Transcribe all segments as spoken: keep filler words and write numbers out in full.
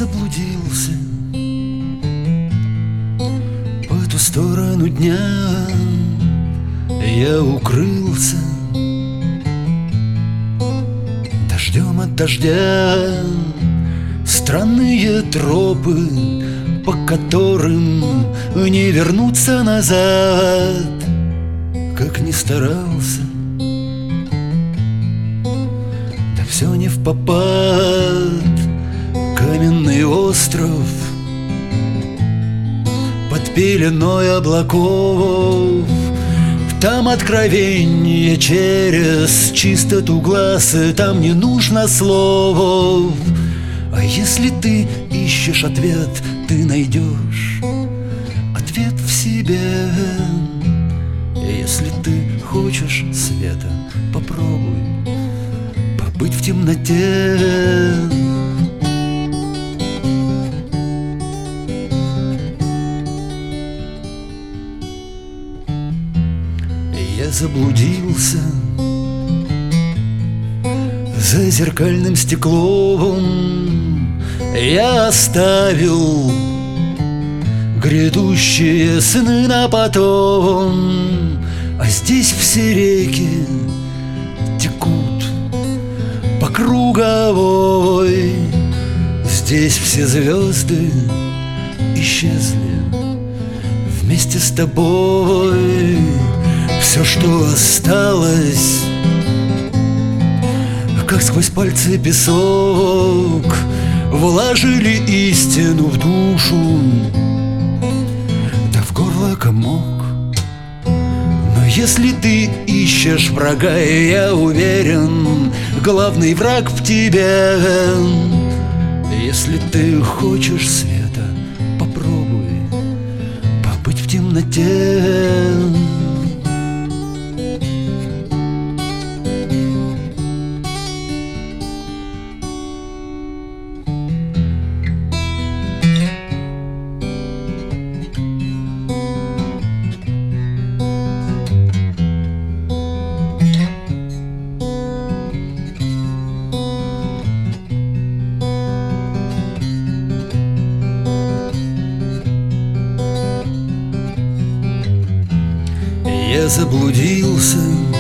заблудился по ту сторону дня, я укрылся дождем от дождя. Странные тропы, по которым не вернуться назад, как ни старался, да все не впопад. Каменный остров под пеленой облаков, там откровенье через чистоту глаз, и там не нужно слов. А если ты ищешь ответ, ты найдешь ответ в себе. Если ты хочешь света, попробуй побыть в темноте. Я заблудился за зеркальным стеклом, я оставил грядущие сны на потом. А здесь все реки текут по круговой, здесь все звезды исчезли вместе с тобой. Все, что осталось, как сквозь пальцы песок, вложили истину в душу, да в горло комок. Но если ты ищешь врага, я уверен, главный враг в тебе. Если ты хочешь света, попробуй побыть в темноте. Я заблудился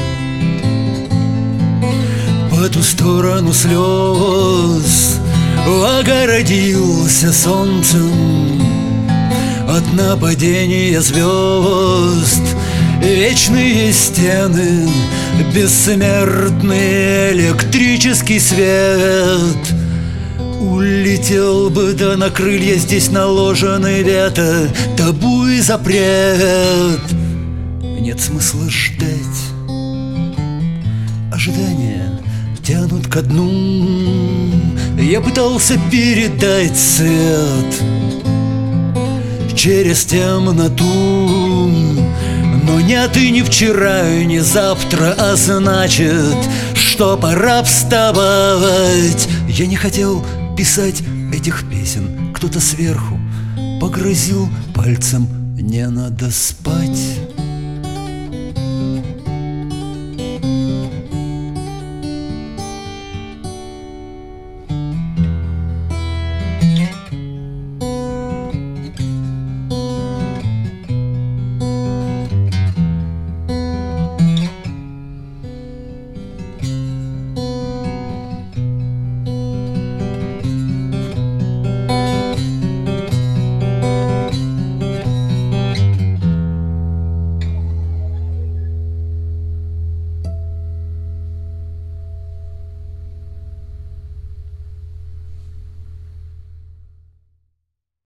по ту сторону слез, огородился солнцем от нападения звезд. Вечные стены, бессмертный электрический свет. Улетел бы, да на крылья здесь наложены вето, табу и запрет. Нет смысла ждать, ожидания тянут ко дну. Я пытался передать свет через темноту, но нет и не вчера, и не завтра, а значит, что пора вставать. Я не хотел писать этих песен, кто-то сверху погрозил пальцем: не надо спать.